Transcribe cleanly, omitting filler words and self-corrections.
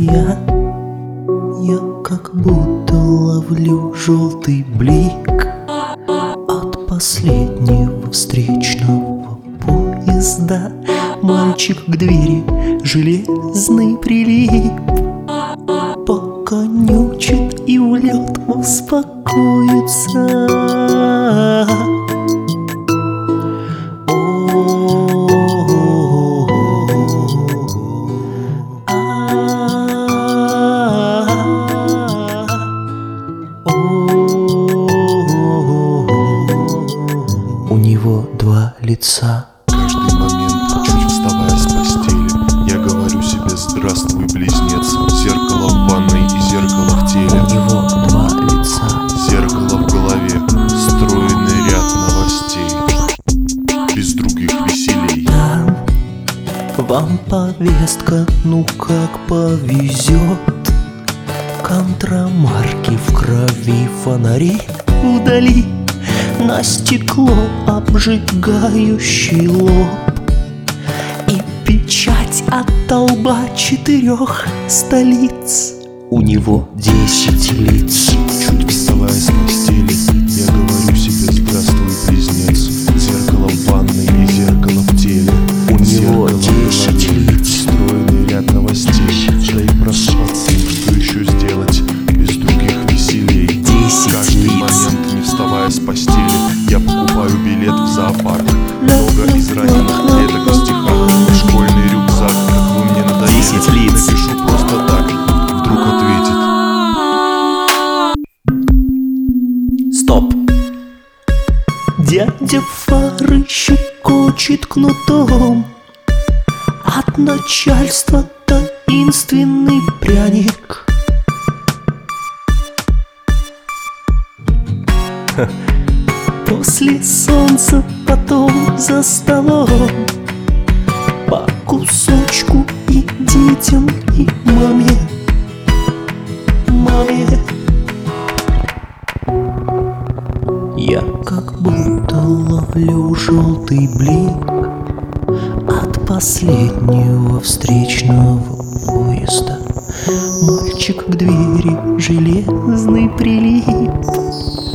Я как будто ловлю желтый блик от последнего встречного поезда. Мальчик к двери железный прилип, поконючит и в лед успокоится. У него два лица. Каждый момент, чуть вставая с постели, я говорю себе: здравствуй, близнец. Зеркало в ванной и зеркало в теле. У него два лица. Зеркало в голове, стройный ряд новостей. Без других веселей. Там вам повестка, ну как повезет. Контрамарки в крови, фонари вдали, на стекло обжигающий лоб и печать от лба 4 столиц. У него 10 лиц. Чуть вставая с постели, я говорю себе: здравствуй, близнец. Зеркало в ванной и зеркало в теле. У него 10 лиц. Стройный ряд новостей. Да и проспаться, что еще сделать? Без других веселей. 10 Каждый лиц. момент, не вставая с постели, я покупаю билет в зоопарк. Много израненных клеток в стихах. Школьный рюкзак, как вы мне надоели. 10 лиц. Напишу просто так, вдруг ответит. Стоп! Дядя фары щекочет кнутом, от начальства таинственный пряник. После солнца потом за столом по кусочку и детям, и маме. Я как будто ловлю желтый блик от последнего встречного поезда. Мальчик к двери железный прилип,